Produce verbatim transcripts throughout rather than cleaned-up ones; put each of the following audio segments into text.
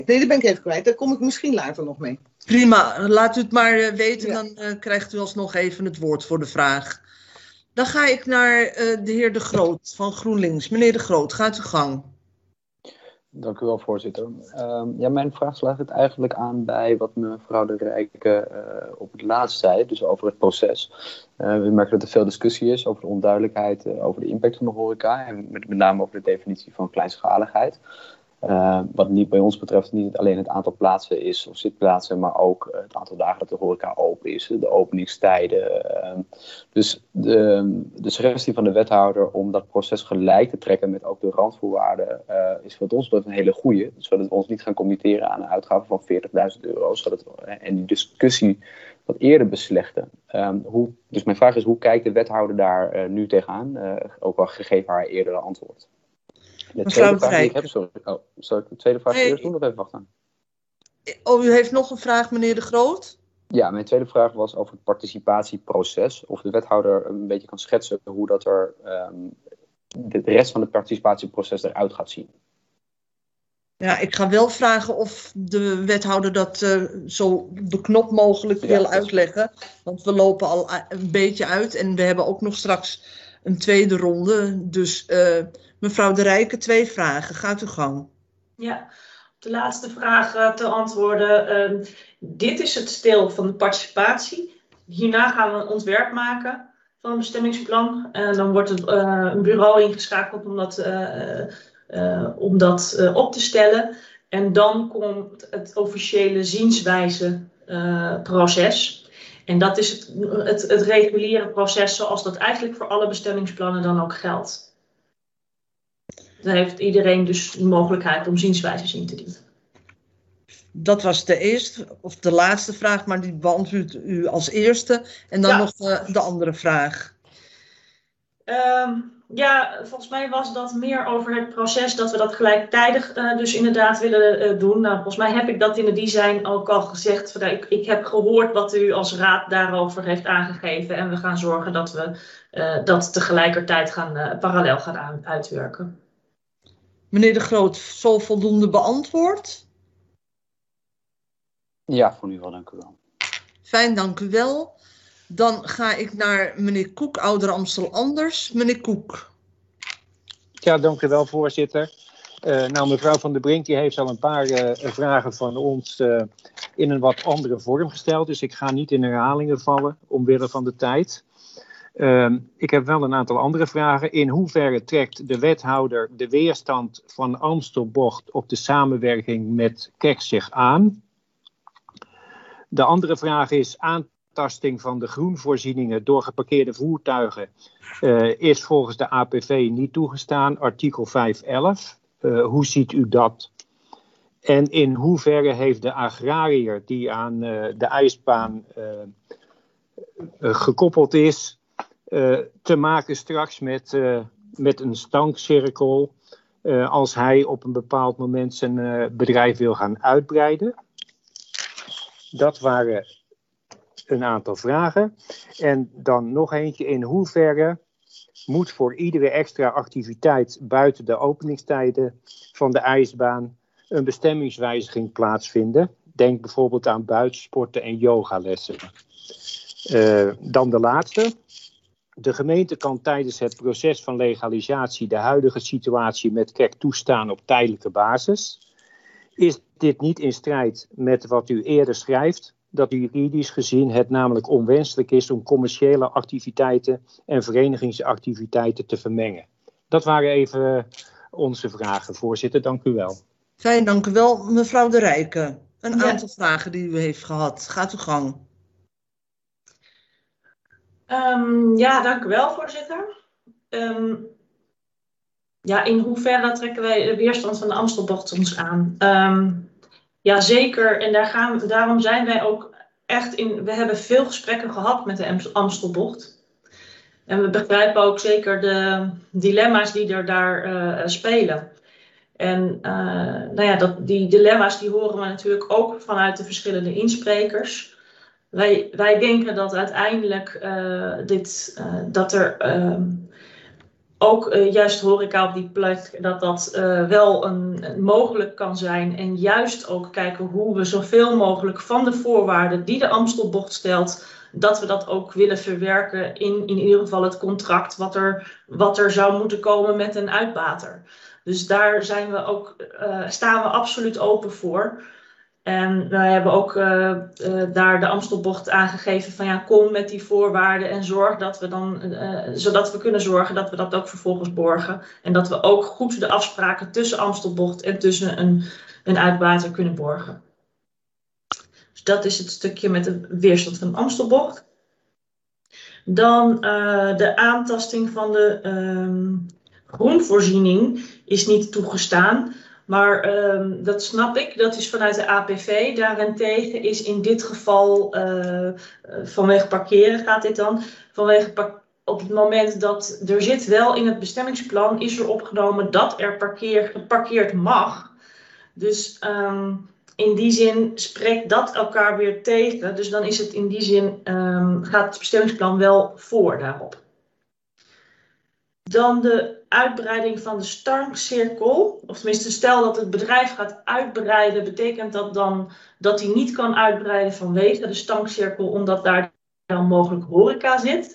Nee, dat ben ik even kwijt. Daar kom ik misschien later nog mee. Prima, laat u het maar uh, weten, Ja. dan uh, krijgt u alsnog even het woord voor de vraag. Dan ga ik naar uh, de heer De Groot van GroenLinks. Meneer De Groot, gaat uw gang. Dank u wel, voorzitter. Uh, ja, mijn vraag sluit het eigenlijk aan bij wat mevrouw De Rijke uh, op het laatst zei, dus over het proces. Uh, we merken dat er veel discussie is over de onduidelijkheid, uh, over de impact van de horeca en met, met name over de definitie van kleinschaligheid. Uh, wat niet bij ons betreft niet alleen het aantal plaatsen is of zitplaatsen, maar ook uh, het aantal dagen dat de horeca open is, de openingstijden. Uh, dus de, de suggestie van de wethouder om dat proces gelijk te trekken met ook de randvoorwaarden uh, is wat ons betreft een hele goeie. Zodat we ons niet gaan committeren aan een uitgave van veertigduizend euro. Zodat we, en die discussie wat eerder beslechten. Um, hoe, dus mijn vraag is, hoe kijkt de wethouder daar uh, nu tegenaan? Uh, ook al gegeven haar eerdere antwoord. De tweede vraag die ik heb, sorry. Oh, zal ik de tweede vraag nee. eerst doen of even wachten? Oh, u heeft nog een vraag, meneer De Groot? Ja, mijn tweede vraag was over het participatieproces. Of de wethouder een beetje kan schetsen hoe dat er um, de rest van het participatieproces eruit gaat zien. Ja, ik ga wel vragen of de wethouder dat uh, zo beknopt mogelijk ja, wil uitleggen. Want we lopen al een beetje uit en we hebben ook nog straks een tweede ronde. Dus uh, mevrouw De Rijke, twee vragen. Gaat uw gang. Ja, op de laatste vraag uh, te antwoorden. Uh, dit is het deel van de participatie. Hierna gaan we een ontwerp maken van een bestemmingsplan. En dan wordt het, uh, een bureau ingeschakeld om dat, uh, uh, om dat uh, op te stellen. En dan komt het officiële zienswijze uh, proces. En dat is het, het, het reguliere proces zoals dat eigenlijk voor alle bestemmingsplannen dan ook geldt. Dan heeft iedereen dus de mogelijkheid om zienswijzes in te dienen. Dat was de eerste of de laatste vraag, maar die beantwoordt u als eerste. En dan ja. nog de, de andere vraag. Um, ja, volgens mij was dat meer over het proces dat we dat gelijktijdig uh, dus inderdaad willen uh, doen. Nou, volgens mij heb ik dat in de design ook al gezegd. Ik, ik heb gehoord wat u als raad daarover heeft aangegeven. En we gaan zorgen dat we uh, dat tegelijkertijd gaan, uh, parallel gaan aan, uitwerken. Meneer De Groot, zo voldoende beantwoord? Ja, voor nu wel, dank u wel. Fijn, dank u wel. Dan ga ik naar meneer Koek, Ouder Amstel Anders. Meneer Koek. Ja, dank u wel, voorzitter. Uh, nou, mevrouw Van der Brink die heeft al een paar uh, vragen van ons uh, in een wat andere vorm gesteld. Dus ik ga niet in herhalingen vallen, omwille van de tijd. Uh, ik heb wel een aantal andere vragen. In hoeverre trekt de wethouder de weerstand van Amstelbocht op de samenwerking met K E K zich aan? De andere vraag is, aantasting van de groenvoorzieningen door geparkeerde voertuigen uh, is volgens de A P V niet toegestaan, artikel vijf elf. Uh, hoe ziet u dat? En in hoeverre heeft de agrariër die aan uh, de ijsbaan uh, uh, gekoppeld is, Uh, te maken straks met, uh, met een stankcirkel uh, als hij op een bepaald moment zijn uh, bedrijf wil gaan uitbreiden? Dat waren een aantal vragen. En dan nog eentje, in hoeverre moet voor iedere extra activiteit buiten de openingstijden van de ijsbaan een bestemmingswijziging plaatsvinden? Denk bijvoorbeeld aan buitensporten en yogalessen. Uh, dan de laatste. De gemeente kan tijdens het proces van legalisatie de huidige situatie met K E K toestaan op tijdelijke basis. Is dit niet in strijd met wat u eerder schrijft, dat juridisch gezien het namelijk onwenselijk is om commerciële activiteiten en verenigingsactiviteiten te vermengen? Dat waren even onze vragen, voorzitter. Dank u wel. Fijn, dank u wel. Mevrouw De Rijke, een ja. aantal vragen die u heeft gehad. Gaat uw gang. Um, ja, dank u wel, voorzitter. Um, ja, in hoeverre trekken wij de weerstand van de Amstelbocht ons aan? Um, ja, zeker. En daar gaan we, daarom zijn wij ook echt in... We hebben veel gesprekken gehad met de Amstelbocht. En we begrijpen ook zeker de dilemma's die er daar uh, spelen. En uh, nou ja, dat, die dilemma's die horen we natuurlijk ook vanuit de verschillende insprekers. Wij, wij denken dat uiteindelijk uh, dit, uh, dat er uh, ook uh, juist horeca op die plek, dat dat uh, wel een, een mogelijk kan zijn. En juist ook kijken hoe we zoveel mogelijk van de voorwaarden die de Amstelbocht stelt, dat we dat ook willen verwerken in in ieder geval het contract wat er, wat er zou moeten komen met een uitbater. Dus daar zijn we ook, uh, staan we absoluut open voor. En wij hebben ook uh, uh, daar de Amstelbocht aangegeven van ja, kom met die voorwaarden en zorg dat we dan, uh, zodat we kunnen zorgen dat we dat ook vervolgens borgen. En dat we ook goed de afspraken tussen Amstelbocht en tussen een, een uitbater kunnen borgen. Dus dat is het stukje met de weerstand van de Amstelbocht. Dan uh, de aantasting van de um, groenvoorziening is niet toegestaan. Maar um, dat snap ik, dat is vanuit de A P V. Daarentegen is in dit geval, uh, vanwege parkeren gaat dit dan, vanwege par- op het moment dat er zit wel in het bestemmingsplan, is er opgenomen dat er parkeer, geparkeerd mag. Dus um, in die zin spreekt dat elkaar weer tegen. Dus dan is het in die zin, um, gaat het bestemmingsplan wel voor daarop. Dan de uitbreiding van de stankcirkel. Of tenminste, stel dat het bedrijf gaat uitbreiden, betekent dat dan dat hij niet kan uitbreiden vanwege de stankcirkel, omdat daar dan mogelijk horeca zit.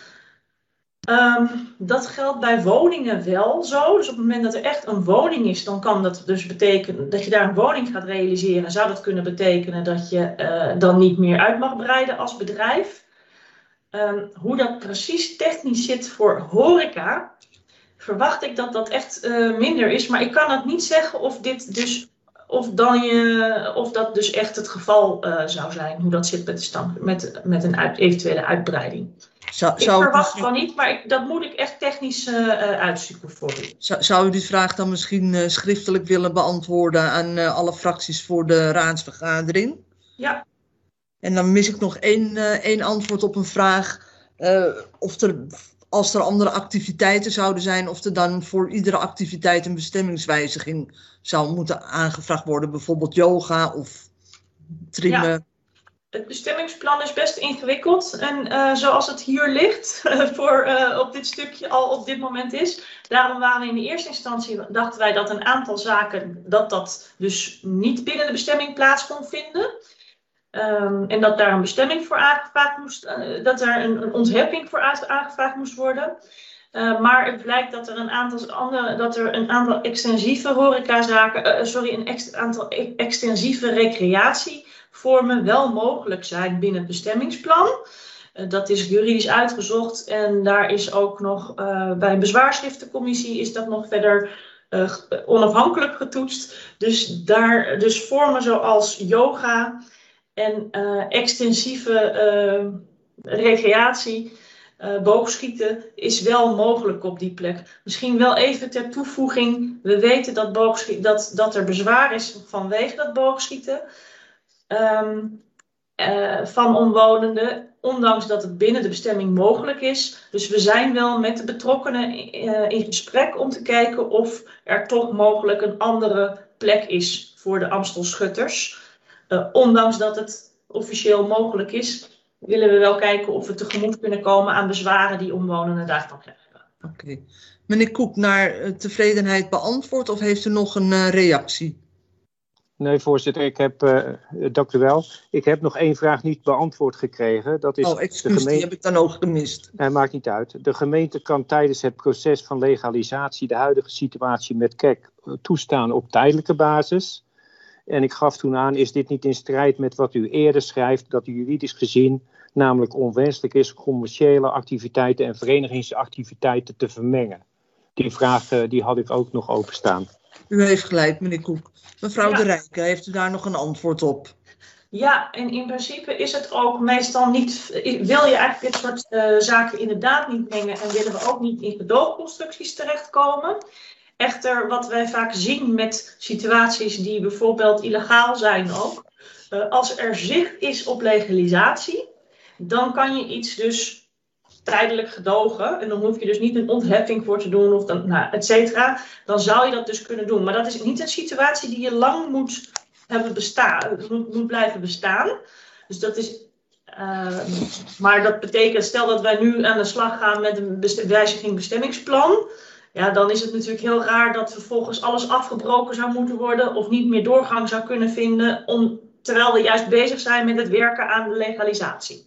Um, dat geldt bij woningen wel zo. Dus op het moment dat er echt een woning is, dan kan dat dus betekenen dat je daar een woning gaat realiseren. Zou dat kunnen betekenen dat je uh, dan niet meer uit mag breiden als bedrijf. Um, hoe dat precies technisch zit voor horeca, verwacht ik dat dat echt uh, minder is. Maar ik kan het niet zeggen of dit dus, of dan je, of dat dus echt het geval uh, zou zijn. Hoe dat zit met, de stand, met, met een uit, eventuele uitbreiding. Zou, ik zou verwacht het van niet, maar ik, dat moet ik echt technisch uh, uh, uitzoeken voor u. Zou, zou u die vraag dan misschien uh, schriftelijk willen beantwoorden aan uh, alle fracties voor de raadsvergadering? Ja. En dan mis ik nog één, uh, één antwoord op een vraag. Uh, of er, als er andere activiteiten zouden zijn, of er dan voor iedere activiteit een bestemmingswijziging zou moeten aangevraagd worden. Bijvoorbeeld yoga of trimmen. Ja. Het bestemmingsplan is best ingewikkeld. En uh, zoals het hier ligt, voor, uh, op dit stukje al op dit moment is. Daarom waren we in de eerste instantie, dachten wij dat een aantal zaken, dat dat dus niet binnen de bestemming plaats kon vinden. Um, en dat daar een bestemming voor aangevraagd moest, uh, dat er een, een ontheffing voor aangevraagd moest worden. Uh, maar het blijkt dat er een aantal andere, dat er een aantal extensieve horecazaken, uh, sorry, een ex, aantal e- extensieve recreatievormen wel mogelijk zijn binnen het bestemmingsplan. Uh, dat is juridisch uitgezocht en daar is ook nog uh, bij een bezwaarschriftencommissie is dat nog verder uh, onafhankelijk getoetst. Dus daar, dus vormen zoals yoga en uh, extensieve uh, recreatie, uh, boogschieten, is wel mogelijk op die plek. Misschien wel even ter toevoeging. We weten dat, boogschieten, dat, dat er bezwaar is vanwege dat boogschieten um, uh, van omwonenden, ondanks dat het binnen de bestemming mogelijk is. Dus we zijn wel met de betrokkenen uh, in gesprek om te kijken of er toch mogelijk een andere plek is voor de Amstelschutters. Uh, ondanks dat het officieel mogelijk is, willen we wel kijken of we tegemoet kunnen komen aan bezwaren die omwonenden daarvan krijgen. Oké. Okay. Meneer Koek, naar uh, tevredenheid beantwoord of heeft u nog een uh, reactie? Nee, voorzitter, ik heb, uh, dank u wel. Ik heb nog één vraag niet beantwoord gekregen. Dat is oh, excuus, de gemeente... die heb ik dan ook gemist. Nee, maakt niet uit. De gemeente kan tijdens het proces van legalisatie de huidige situatie met K E K toestaan op tijdelijke basis. En ik gaf toen aan, is dit niet in strijd met wat u eerder schrijft, dat juridisch gezien namelijk onwenselijk is commerciële activiteiten en verenigingsactiviteiten te vermengen? Die vraag uh, die had ik ook nog openstaan. U heeft gelijk, meneer Koek. Mevrouw ja. De Rijke, heeft u daar nog een antwoord op? Ja, en in principe is het ook meestal niet, wil je eigenlijk dit soort uh, zaken inderdaad niet mengen en willen we ook niet in gedoogconstructies terechtkomen. Echter, wat wij vaak zien met situaties die bijvoorbeeld illegaal zijn ook, uh, als er zicht is op legalisatie, dan kan je iets dus tijdelijk gedogen en dan hoef je dus niet een ontheffing voor te doen of dan, nou, et cetera. Dan zou je dat dus kunnen doen. Maar dat is niet een situatie die je lang moet hebben bestaan, moet, moet blijven bestaan. Dus dat is Uh, maar dat betekent, stel dat wij nu aan de slag gaan met een best- wijziging bestemmingsplan. Ja, dan is het natuurlijk heel raar dat vervolgens alles afgebroken zou moeten worden of niet meer doorgang zou kunnen vinden, om, terwijl we juist bezig zijn met het werken aan de legalisatie.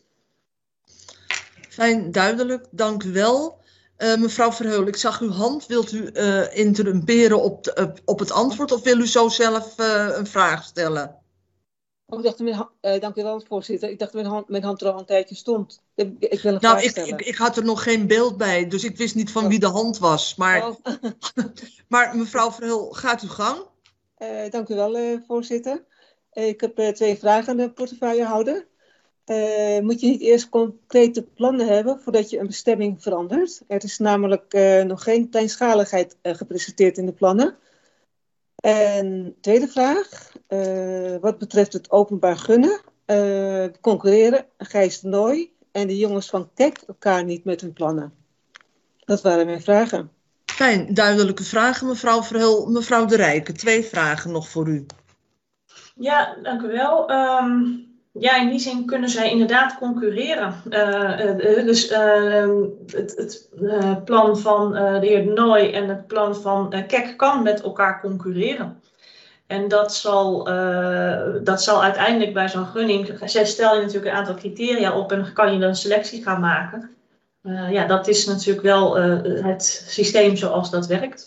Fijn, duidelijk. Dank u wel. Uh, mevrouw Verheul, ik zag uw hand. Wilt u uh, interrumperen op, de, uh, op het antwoord of wil u zo zelf uh, een vraag stellen? Oh, ik dacht, mijn hand, uh, dank u wel, voorzitter. Ik dacht dat mijn hand, mijn hand er al een tijdje stond. Ik, ik wil een nou, vraag ik, stellen. Ik, ik had er nog geen beeld bij, dus ik wist niet van oh. wie de hand was. Maar, oh. maar mevrouw Verheul, gaat uw gang? Uh, dank u wel, uh, voorzitter. Uh, ik heb uh, twee vragen aan de portefeuillehouder. Uh, moet je niet eerst concrete plannen hebben voordat je een bestemming verandert? Er is namelijk uh, nog geen kleinschaligheid uh, gepresenteerd in de plannen. En tweede vraag, uh, wat betreft het openbaar gunnen, uh, concurreren Gijs de Nooy en de jongens van Kek elkaar niet met hun plannen? Dat waren mijn vragen. Fijn, duidelijke vragen, mevrouw Verheul. Mevrouw De Rijken, twee vragen nog voor u. Ja, dank u wel. Um... Ja, in die zin kunnen zij inderdaad concurreren. Uh, uh, dus uh, het, het uh, plan van uh, de heer de Nooy en het plan van uh, Kek kan met elkaar concurreren. En dat zal, uh, dat zal uiteindelijk bij zo'n gunning, zij stel je natuurlijk een aantal criteria op en kan je dan een selectie gaan maken. Uh, ja, dat is natuurlijk wel uh, het systeem zoals dat werkt.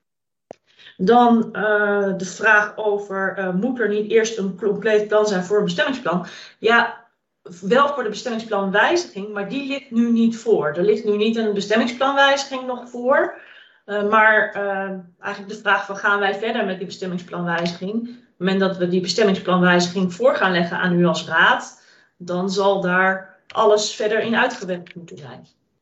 Dan uh, de vraag over, uh, moet er niet eerst een compleet plan zijn voor een bestemmingsplan? Ja, wel voor de bestemmingsplanwijziging, maar die ligt nu niet voor. Er ligt nu niet een bestemmingsplanwijziging nog voor. Uh, maar uh, eigenlijk de vraag van, gaan wij verder met die bestemmingsplanwijziging? Op het moment dat we die bestemmingsplanwijziging voor gaan leggen aan u als raad, dan zal daar alles verder in uitgewerkt moeten zijn.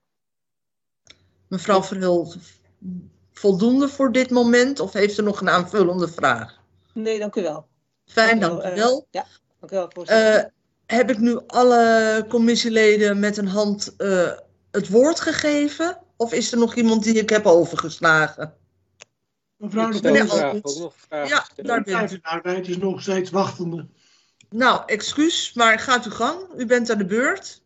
Mevrouw Verheul, voldoende voor dit moment of heeft u nog een aanvullende vraag? Nee, dank u wel. Fijn, dank u wel. Uh, ja, dank u wel, voorzitter. Uh, heb ik nu alle commissieleden met een hand uh, het woord gegeven? Of is er nog iemand die ik heb overgeslagen? Mevrouw de Voorzitter. Ja, daar bent u. De arbeid is nog steeds wachtende. Nou, excuus, maar gaat uw gang. U bent aan de beurt.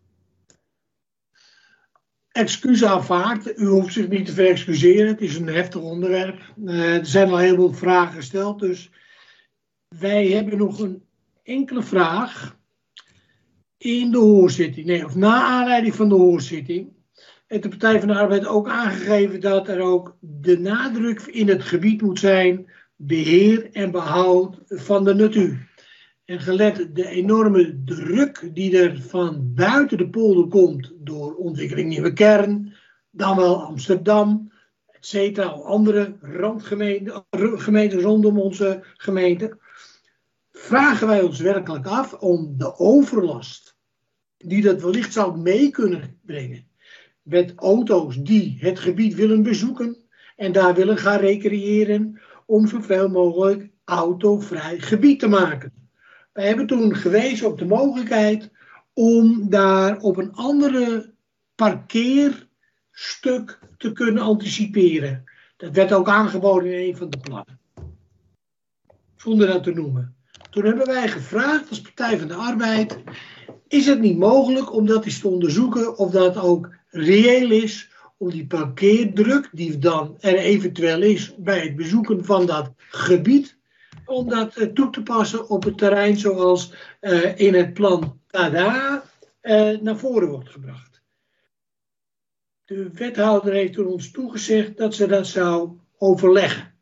Excuus aanvaard. U hoeft zich niet te verexcuseren. Het is een heftig onderwerp. Uh, er zijn al heel veel vragen gesteld. Dus wij hebben nog een enkele vraag in de hoorzitting. Nee, of na aanleiding van de hoorzitting. heeft de Partij van de Arbeid ook aangegeven dat er ook de nadruk in het gebied moet zijn beheer en behoud van de natuur. En gelet de enorme druk die er van buiten de polder komt door ontwikkeling Nieuwe Kern, dan wel Amsterdam, et cetera, andere randgemeenten gemeenten rondom onze gemeente, vragen wij ons werkelijk af om de overlast die dat wellicht zou mee kunnen brengen met auto's die het gebied willen bezoeken en daar willen gaan recreëren, om zoveel mogelijk autovrij gebied te maken. Wij hebben toen gewezen op de mogelijkheid om daar op een andere parkeerstuk te kunnen anticiperen. Dat werd ook aangeboden in een van de plannen. Zonder dat te noemen. Toen hebben wij gevraagd als Partij van de Arbeid, is het niet mogelijk om dat eens te onderzoeken of dat ook reëel is om die parkeerdruk die dan er eventueel is bij het bezoeken van dat gebied, om dat uh, toe te passen op het terrein zoals uh, in het plan T A D A uh, naar voren wordt gebracht. De wethouder heeft er ons toegezegd dat ze dat zou overleggen.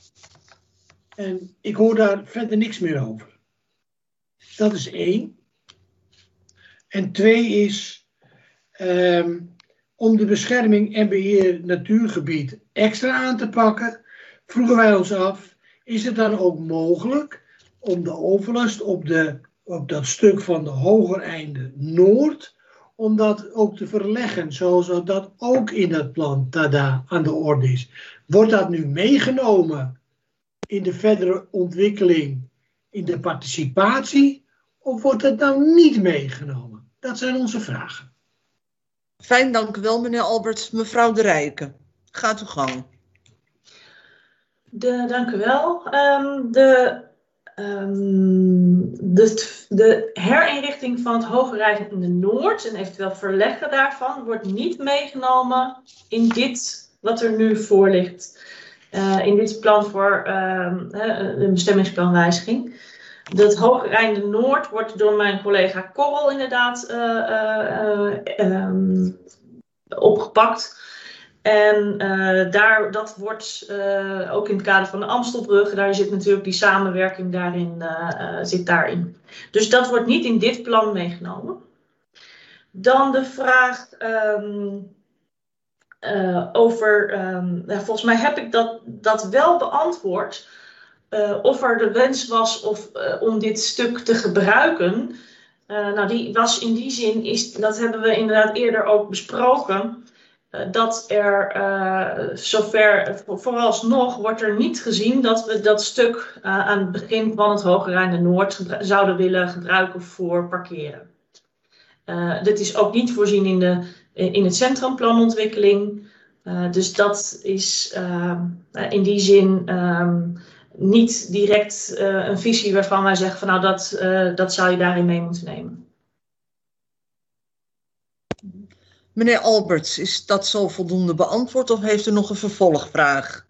En ik hoor daar verder niks meer over. Dat is één. En twee is, um, om de bescherming en beheer natuurgebied extra aan te pakken, vroegen wij ons af, is het dan ook mogelijk om de overlast op, de, op dat stuk van de Hogereinde Noord, om dat ook te verleggen, zoals dat ook in dat plan T A D A aan de orde is. Wordt dat nu meegenomen in de verdere ontwikkeling, in de participatie, of wordt het nou niet meegenomen? Dat zijn onze vragen. Fijn, dank u wel, meneer Alberts. Mevrouw De Rijken, gaat uw gang. De, dank u wel. Um, de, um, de, de herinrichting van het Hoogrijden in de Noord en eventueel verleggen daarvan wordt niet meegenomen in dit wat er nu voor ligt. Uh, in dit plan voor uh, een bestemmingsplanwijziging. Dat Hoogrijden Noord wordt door mijn collega Korrel inderdaad uh, uh, um, opgepakt. En uh, daar, dat wordt uh, ook in het kader van de Amstelbrug, daar zit natuurlijk die samenwerking daarin, uh, uh, zit daarin. Dus dat wordt niet in dit plan meegenomen. Dan de vraag um, uh, over, um, ja, volgens mij heb ik dat, dat wel beantwoord, uh, of er de wens was of, uh, om dit stuk te gebruiken. Uh, nou, die was in die zin, is, dat hebben we inderdaad eerder ook besproken. Uh, dat er, uh, zover, vooralsnog wordt er niet gezien dat we dat stuk uh, aan het begin van het Hoogrijden Noord zouden willen gebruiken voor parkeren. Uh, dit is ook niet voorzien in, de, in het centrumplanontwikkeling. Uh, dus dat is uh, in die zin um, niet direct uh, een visie waarvan wij zeggen van nou dat, uh, dat zou je daarin mee moeten nemen. Meneer Alberts, is dat zo voldoende beantwoord of heeft u nog een vervolgvraag?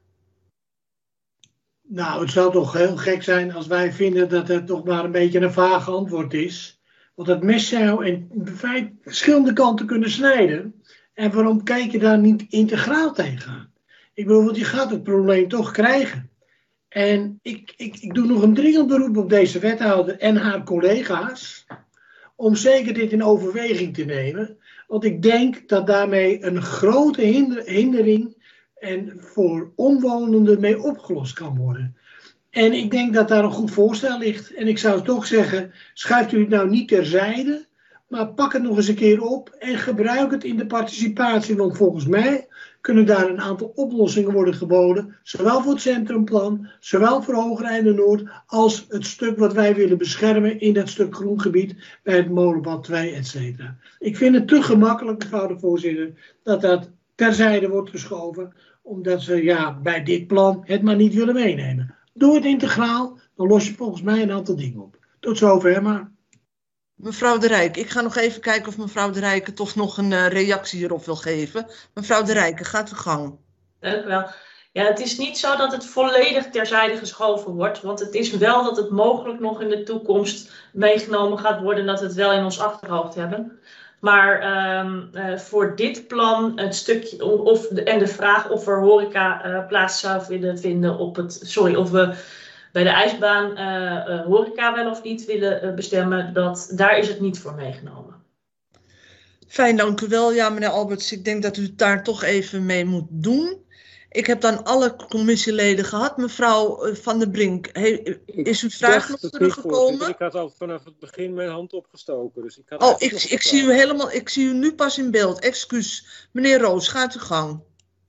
Nou, het zou toch heel gek zijn als wij vinden dat het toch maar een beetje een vage antwoord is. Want het mes zou in feite verschillende kanten kunnen snijden. En waarom kijk je daar niet integraal tegenaan? Ik bedoel, want je gaat het probleem toch krijgen. En ik, ik, ik doe nog een dringend beroep op deze wethouder en haar collega's. Om zeker dit in overweging te nemen. Want ik denk dat daarmee een grote hinder, hindering en voor omwonenden mee opgelost kan worden. En ik denk dat daar een goed voorstel ligt. En ik zou toch zeggen, schuift u het nou niet terzijde, maar pak het nog eens een keer op en gebruik het in de participatie. Want volgens mij kunnen daar een aantal oplossingen worden geboden. Zowel voor het centrumplan, zowel voor Hoogrijden Noord, als het stuk wat wij willen beschermen in dat stuk groengebied bij het Molenpad twee, et cetera. Ik vind het te gemakkelijk, mevrouw de voorzitter, dat dat terzijde wordt geschoven, omdat ze ja, bij dit plan het maar niet willen meenemen. Doe het integraal, dan los je volgens mij een aantal dingen op. Tot zover maar. Mevrouw De Rijk, ik ga nog even kijken of mevrouw De Rijk toch nog een uh, reactie hierop wil geven. Mevrouw De Rijk, gaat uw gang. Dank u wel. Ja, het is niet zo dat het volledig terzijde geschoven wordt, want het is wel dat het mogelijk nog in de toekomst meegenomen gaat worden en dat we het wel in ons achterhoofd hebben. Maar um, uh, voor dit plan het stukje of de, en de vraag of er horeca uh, plaats zou willen vinden op het, sorry, of we bij de ijsbaan uh, uh, horeca wel of niet willen uh, bestemmen, dat, daar is het niet voor meegenomen. Fijn, dank u wel. Ja, meneer Alberts, ik denk dat u het daar toch even mee moet doen. Ik heb dan alle commissieleden gehad. Mevrouw Van der Brink, he, is uw vraag nog teruggekomen? Ik had al vanaf het begin mijn hand opgestoken. Dus ik had oh, ik, ik, zie u helemaal, ik zie u nu pas in beeld. Excuus. Meneer Roos, gaat uw gang.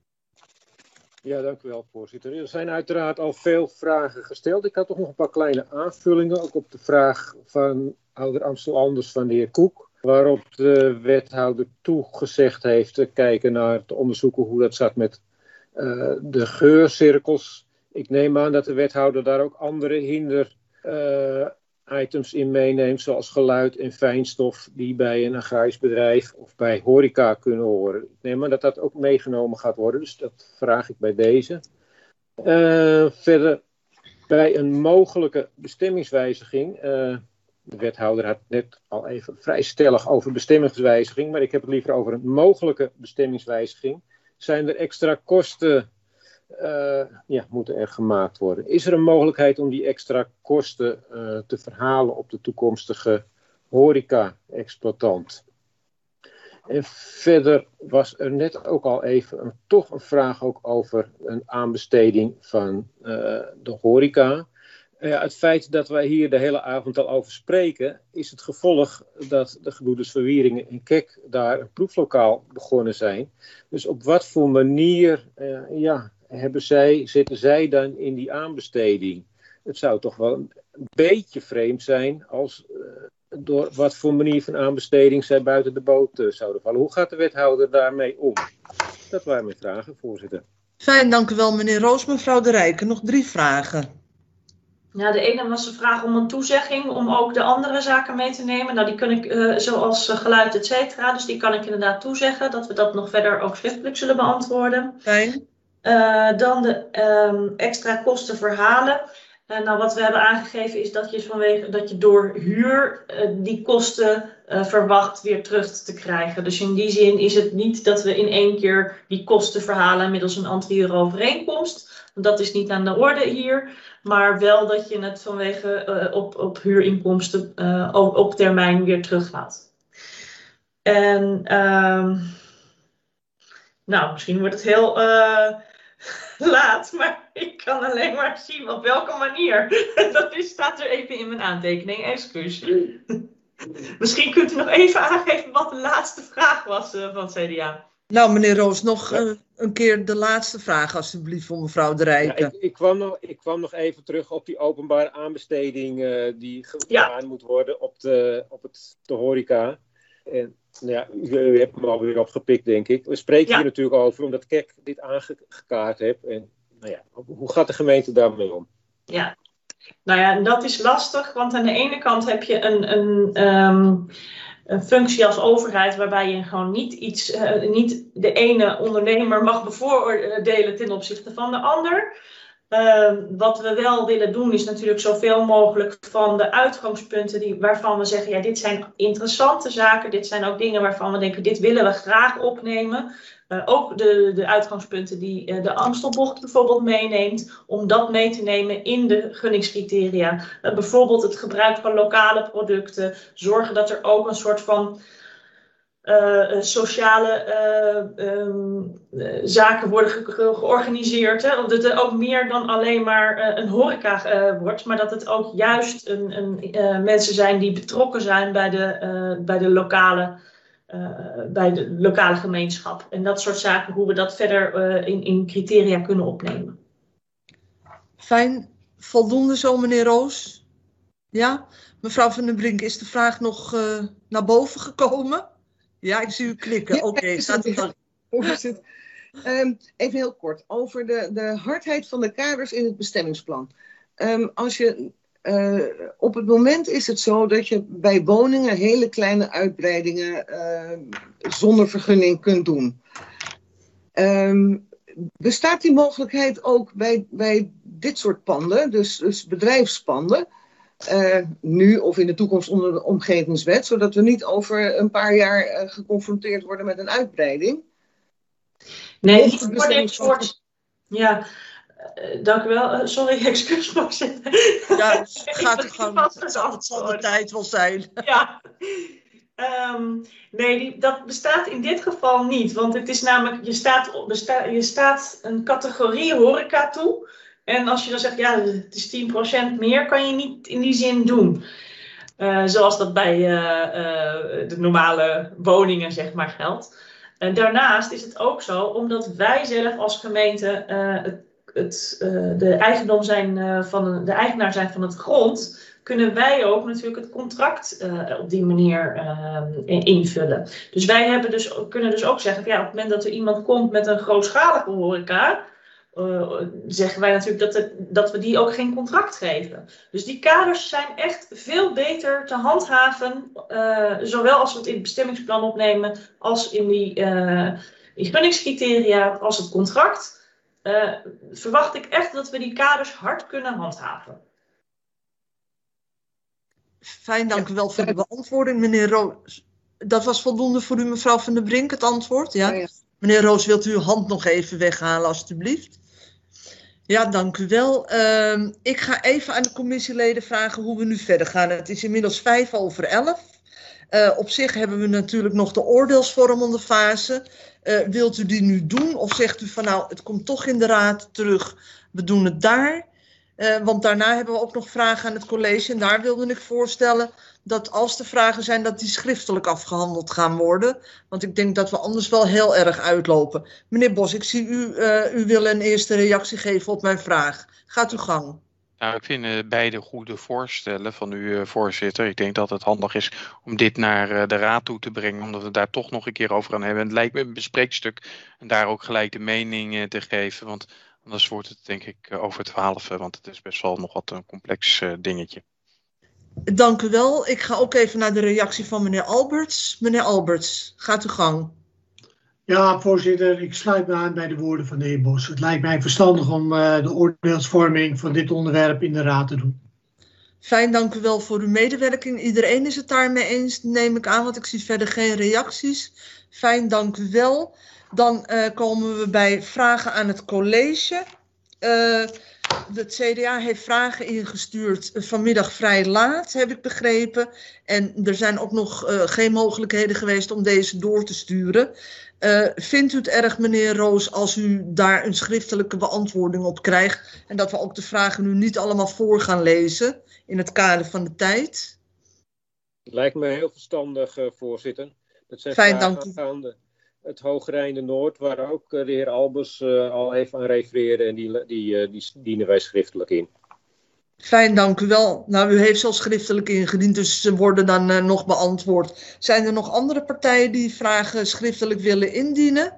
Ja, dank u wel, voorzitter. Er zijn uiteraard al veel vragen gesteld. Ik had toch nog een paar kleine aanvullingen. Ook op de vraag van ouder Amstel-Anders van de heer Koek. Waarop de wethouder toegezegd heeft te kijken naar te onderzoeken hoe dat zat met uh, de geurcirkels. Ik neem aan dat de wethouder daar ook andere hinder uh, items in meeneemt, zoals geluid en fijnstof die bij een agrarisch bedrijf of bij horeca kunnen horen. Ik neem aan dat dat ook meegenomen gaat worden, dus dat vraag ik bij deze. Uh, verder, bij een mogelijke bestemmingswijziging, uh, de wethouder had net al even vrij stellig over bestemmingswijziging, maar ik heb het liever over een mogelijke bestemmingswijziging. Zijn er extra kosten Uh, ja, moeten er gemaakt worden? Is er een mogelijkheid om die extra kosten uh, te verhalen op de toekomstige horeca-exploitant? En verder was er net ook al even een, toch een vraag ook over een aanbesteding van uh, de horeca. Uh, het feit dat wij hier de hele avond al over spreken, is het gevolg dat de gebroeders Verwieringen en Kek daar een proeflokaal begonnen zijn. Dus op wat voor manier uh, ja, hebben zij, zitten zij dan in die aanbesteding? Het zou toch wel een beetje vreemd zijn als uh, door wat voor manier van aanbesteding zij buiten de boot uh, zouden vallen. Hoe gaat de wethouder daarmee om? Dat waren mijn vragen, voorzitter. Fijn, dank u wel meneer Roos. Mevrouw De Rijken, nog drie vragen. Ja, de ene was de vraag om een toezegging om ook de andere zaken mee te nemen. Nou, die kan ik, uh, zoals uh, geluid, et cetera. Dus die kan ik inderdaad toezeggen, dat we dat nog verder ook schriftelijk zullen beantwoorden. Fijn. Uh, dan de um, extra kosten verhalen. Uh, nou, wat we hebben aangegeven is dat je, vanwege, dat je door huur uh, die kosten uh, verwacht weer terug te krijgen. Dus in die zin is het niet dat we in één keer die kosten verhalen middels een anterieure overeenkomst. Want dat is niet aan de orde hier. Maar wel dat je het vanwege uh, op, op huurinkomsten uh, op, op termijn weer teruggaat. En uh, nou, misschien wordt het heel uh, laat, maar ik kan alleen maar zien op welke manier. Dat is, staat er even in mijn aantekening, excuus. Misschien kunt u nog even aangeven wat de laatste vraag was uh, van het C D A. Nou, meneer Roos, nog uh, een keer de laatste vraag alsjeblieft voor mevrouw De Rijken. Ja, ik, ik, kwam nog, ik kwam nog even terug op die openbare aanbesteding uh, die gedaan ja. moet worden op de, op het, de horeca. En nou ja, u, u hebt hem alweer opgepikt, denk ik. We spreken ja. hier natuurlijk over, omdat K E C dit aangekaart heeft. En nou ja, hoe gaat de gemeente daarmee om? Ja, nou ja, dat is lastig, want aan de ene kant heb je een... een um, een functie als overheid waarbij je gewoon niet iets, uh, niet de ene ondernemer mag bevoordelen ten opzichte van de ander. Uh, wat we wel willen doen is natuurlijk zoveel mogelijk van de uitgangspunten die, waarvan we zeggen, ja, dit zijn interessante zaken, dit zijn ook dingen waarvan we denken, dit willen we graag opnemen. Uh, ook de, de uitgangspunten die uh, de Amstelbocht bijvoorbeeld meeneemt, om dat mee te nemen in de gunningscriteria. Uh, bijvoorbeeld het gebruik van lokale producten, zorgen dat er ook een soort van uh, sociale uh, um, uh, zaken worden ge ge georganiseerd. Hè? Dat het ook meer dan alleen maar uh, een horeca uh, wordt, maar dat het ook juist een, een, uh, mensen zijn die betrokken zijn bij de, uh, bij de lokale Uh, bij de lokale gemeenschap. En dat soort zaken, hoe we dat verder uh, in, in criteria kunnen opnemen. Fijn. Voldoende zo, meneer Roos? Ja? Mevrouw Van den Brink, is de vraag nog uh, naar boven gekomen? Ja, ik zie u klikken. Ja, Oké, okay, gaat het dan. um, even heel kort. Over de, de hardheid van de kaders in het bestemmingsplan. Um, als je... Uh, op het moment is het zo dat je bij woningen hele kleine uitbreidingen uh, zonder vergunning kunt doen. Um, bestaat die mogelijkheid ook bij, bij dit soort panden, dus, dus bedrijfspanden, uh, nu of in de toekomst onder de omgevingswet, zodat we niet over een paar jaar uh, geconfronteerd worden met een uitbreiding? Nee, niet voor dit soort... Ja... Uh, dank u wel. Uh, sorry, excuus mag zitten. Ja, gaat u gewoon. Het zal, het zal de tijd wel zijn. Ja. Um, nee, die, dat bestaat in dit geval niet. Want het is namelijk, je staat, besta, je staat een categorie horeca toe. En als je dan zegt, ja, het is tien procent meer, kan je niet in die zin doen. Uh, zoals dat bij uh, uh, de normale woningen, zeg maar, geldt. Uh, daarnaast is het ook zo, omdat wij zelf als gemeente uh, het Het, uh, de eigendom zijn uh, van een, de eigenaar zijn van het grond, kunnen wij ook natuurlijk het contract uh, op die manier uh, invullen. Dus wij hebben dus, kunnen dus ook zeggen, ja, op het moment dat er iemand komt met een grootschalige horeca, uh, zeggen wij natuurlijk dat, het, dat we die ook geen contract geven. Dus die kaders zijn echt veel beter te handhaven, uh, zowel als we het in het bestemmingsplan opnemen, als in die, uh, die gunningscriteria, als het contract. Uh, verwacht ik echt dat we die kaders hard kunnen handhaven. Fijn, dank u wel voor de beantwoording. Meneer Roos, dat was voldoende voor u, mevrouw Van den Brink, het antwoord? Ja? Ja, ja. Meneer Roos, wilt u uw hand nog even weghalen, alstublieft? Ja, dank u wel. Uh, ik ga even aan de commissieleden vragen hoe we nu verder gaan. Het is inmiddels vijf over elf. Uh, op zich hebben we natuurlijk nog de oordeelsvormende fase. Uh, wilt u die nu doen of zegt u van nou, het komt toch in de raad terug, we doen het daar. Uh, want daarna hebben we ook nog vragen aan het college en daar wilde ik voorstellen dat als er vragen zijn, dat die schriftelijk afgehandeld gaan worden. Want ik denk dat we anders wel heel erg uitlopen. Meneer Bos, ik zie u, uh, u wil een eerste reactie geven op mijn vraag. Gaat uw gang. Nou, ik vind uh, beide goede voorstellen van u, uh, voorzitter. Ik denk dat het handig is om dit naar uh, de raad toe te brengen, omdat we daar toch nog een keer over gaan hebben. En het lijkt me een bespreekstuk en daar ook gelijk de mening uh, te geven. Want Anders wordt het denk ik uh, over twaalf, uh, want het is best wel nog wat een complex uh, dingetje. Dank u wel. Ik ga ook even naar de reactie van meneer Alberts. Meneer Alberts, gaat uw gang. Ja, voorzitter, ik sluit me aan bij de woorden van de heer Bos. Het lijkt mij verstandig om uh, de oordeelsvorming van dit onderwerp in de raad te doen. Fijn, dank u wel voor uw medewerking. Iedereen is het daarmee eens, neem ik aan, want ik zie verder geen reacties. Fijn, dank u wel. Dan uh, komen we bij vragen aan het college. Uh, Het C D A heeft vragen ingestuurd vanmiddag vrij laat, heb ik begrepen. En er zijn ook nog uh, geen mogelijkheden geweest om deze door te sturen. Uh, vindt u het erg, meneer Roos, als u daar een schriftelijke beantwoording op krijgt? En dat we ook de vragen nu niet allemaal voor gaan lezen in het kader van de tijd? Lijkt me heel verstandig, uh, voorzitter. Dat zijn Fijn, vragen dank u. aangaande het Hoogrijnde Noord, waar ook uh, de heer Albers uh, al even aan refereerde. En die, die, uh, die dienen wij schriftelijk in. Fijn, dank u wel. Nou, u heeft ze al schriftelijk ingediend, dus ze worden dan uh, nog beantwoord. Zijn er nog andere partijen die vragen schriftelijk willen indienen?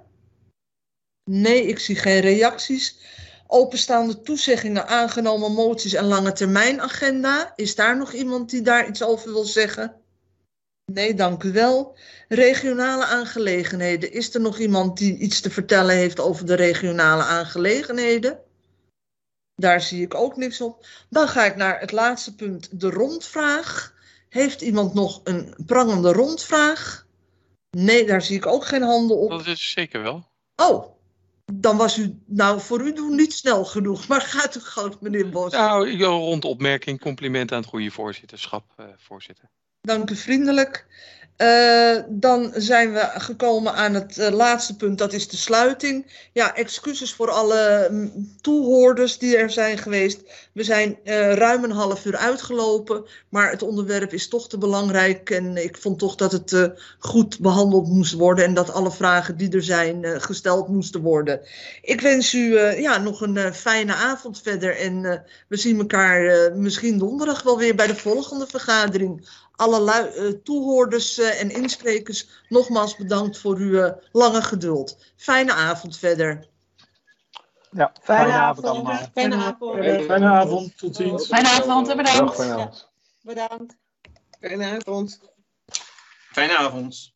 Nee, ik zie geen reacties. Openstaande toezeggingen, aangenomen moties en lange termijn agenda. Is daar nog iemand die daar iets over wil zeggen? Nee, dank u wel. Regionale aangelegenheden. Is er nog iemand die iets te vertellen heeft over de regionale aangelegenheden? Daar zie ik ook niks op. Dan ga ik naar het laatste punt, de rondvraag. Heeft iemand nog een prangende rondvraag? Nee, daar zie ik ook geen handen op. Dat is zeker wel. Oh, dan was u, nou voor u doen niet snel genoeg. Maar gaat u gang, meneer Bos. Nou, een rond opmerking, compliment aan het goede voorzitterschap, uh, voorzitter. Dank u vriendelijk. Uh, dan zijn we gekomen aan het uh, laatste punt, dat is de sluiting. Ja, excuses voor alle um, toehoorders die er zijn geweest. We zijn uh, ruim een half uur uitgelopen, maar het onderwerp is toch te belangrijk. En ik vond toch dat het uh, goed behandeld moest worden en dat alle vragen die er zijn uh, gesteld moesten worden. Ik wens u uh, ja, nog een uh, fijne avond verder en uh, we zien elkaar uh, misschien donderdag wel weer bij de volgende vergadering. Alle lui, uh, toehoorders uh, en insprekers, nogmaals bedankt voor uw uh, lange geduld. Fijne avond verder. Ja, fijne, fijne avond allemaal. Fijne avond. Fijne avond, tot ziens. Fijne avond en bedankt. Dag, fijne avond. Bedankt. Fijne avond. Fijne avond.